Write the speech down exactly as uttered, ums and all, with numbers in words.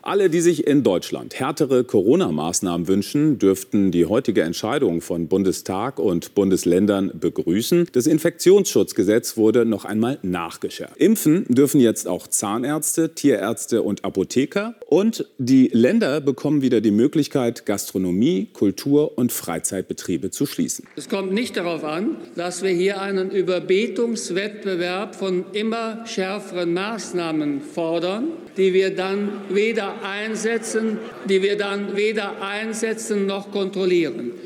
Alle, die sich in Deutschland härtere Corona-Maßnahmen wünschen, dürften die heutige Entscheidung von Bundestag und Bundesländern begrüßen. Das Infektionsschutzgesetz wurde noch einmal nachgeschärft. Impfen dürfen jetzt auch Zahnärzte, Tierärzte und Apotheker. Und die Länder bekommen wieder die Möglichkeit, Gastronomie, Kultur- und Freizeitbetriebe zu schließen. Es kommt nicht darauf an, dass wir hier einen Überbetungswettbewerb von immer schärferen Maßnahmen fordern, die wir dann weder einsetzen, die wir dann weder einsetzen noch kontrollieren.